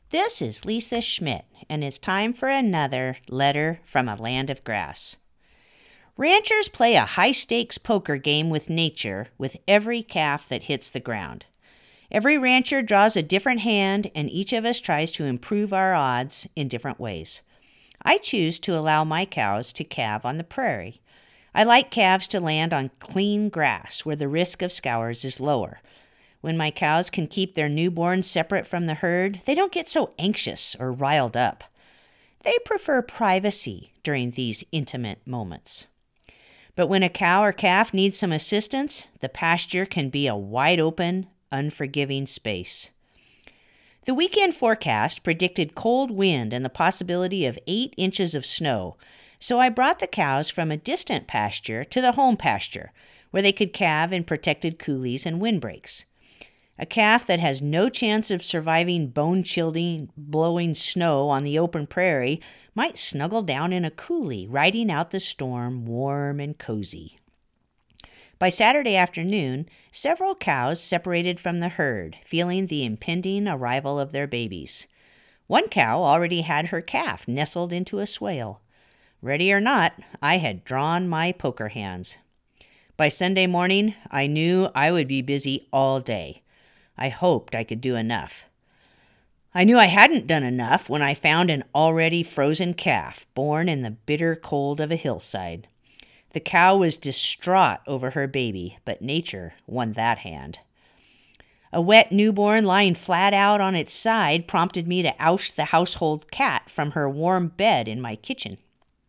This is Lisa Schmidt, and it's time for another Letter from a Land of Grass. Ranchers play a high-stakes poker game with nature with every calf that hits the ground. Every rancher draws a different hand, and each of us tries to improve our odds in different ways. I choose to allow my cows to calve on the prairie. I like calves to land on clean grass where the risk of scours is lower. When my cows can keep their newborns separate from the herd, they don't get so anxious or riled up. They prefer privacy during these intimate moments. But when a cow or calf needs some assistance, the pasture can be a wide open, unforgiving space. The weekend forecast predicted cold wind and the possibility of 8 inches of snow, so I brought the cows from a distant pasture to the home pasture, where they could calve in protected coulees and windbreaks. A calf that has no chance of surviving bone-chilling, blowing snow on the open prairie might snuggle down in a coulee, riding out the storm warm and cozy. By Saturday afternoon, several cows separated from the herd, feeling the impending arrival of their babies. One cow already had her calf nestled into a swale. Ready or not, I had drawn my poker hands. By Sunday morning, I knew I would be busy all day. I hoped I could do enough. I knew I hadn't done enough when I found an already frozen calf born in the bitter cold of a hillside. The cow was distraught over her baby, but nature won that hand. A wet newborn lying flat out on its side prompted me to oust the household cat from her warm bed in my kitchen.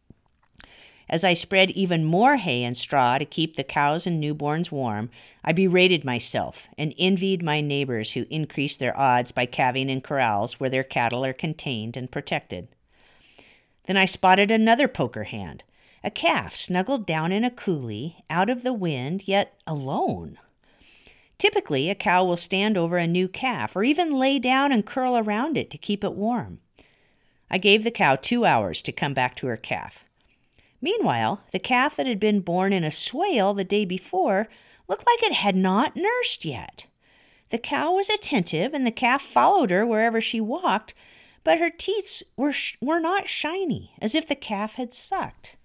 As I spread even more hay and straw to keep the cows and newborns warm, I berated myself and envied my neighbors who increased their odds by calving in corrals where their cattle are contained and protected. Then I spotted another poker hand, a calf snuggled down in a coulee, out of the wind, yet alone. Typically, a cow will stand over a new calf or even lay down and curl around it to keep it warm. I gave the cow 2 hours to come back to her calf. Meanwhile, the calf that had been born in a swale the day before looked like it had not nursed yet. The cow was attentive, and the calf followed her wherever she walked, but her teeth were not shiny, as if the calf had sucked.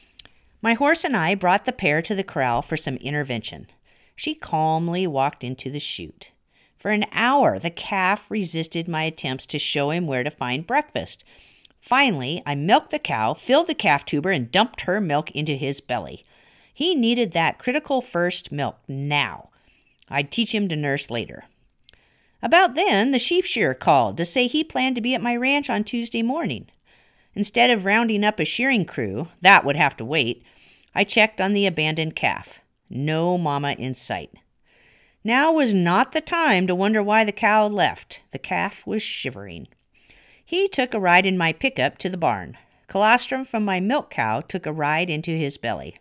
My horse and I brought the pair to the corral for some intervention. She calmly walked into the chute. For an hour, the calf resisted my attempts to show him where to find breakfast. Finally, I milked the cow, filled the calf tuber, and dumped her milk into his belly. He needed that critical first milk now. I'd teach him to nurse later. About then, the sheep shearer called to say he planned to be at my ranch on Tuesday morning. Instead of rounding up a shearing crew, that would have to wait, I checked on the abandoned calf. No mama in sight. Now was not the time to wonder why the cow left. The calf was shivering. He took a ride in my pickup to the barn. Colostrum from my milk cow took a ride into his belly.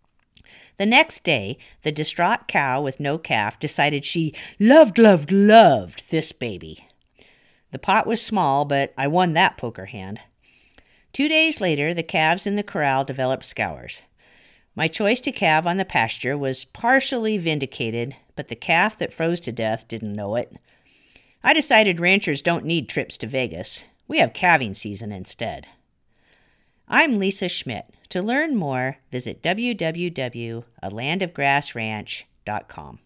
The next day, the distraught cow with no calf decided she loved this baby. The pot was small, but I won that poker hand. 2 days later, the calves in the corral developed scours. My choice to calve on the pasture was partially vindicated, but the calf that froze to death didn't know it. I decided ranchers don't need trips to Vegas. We have calving season instead. I'm Lisa Schmidt. To learn more, visit www.alandofgrassranch.com.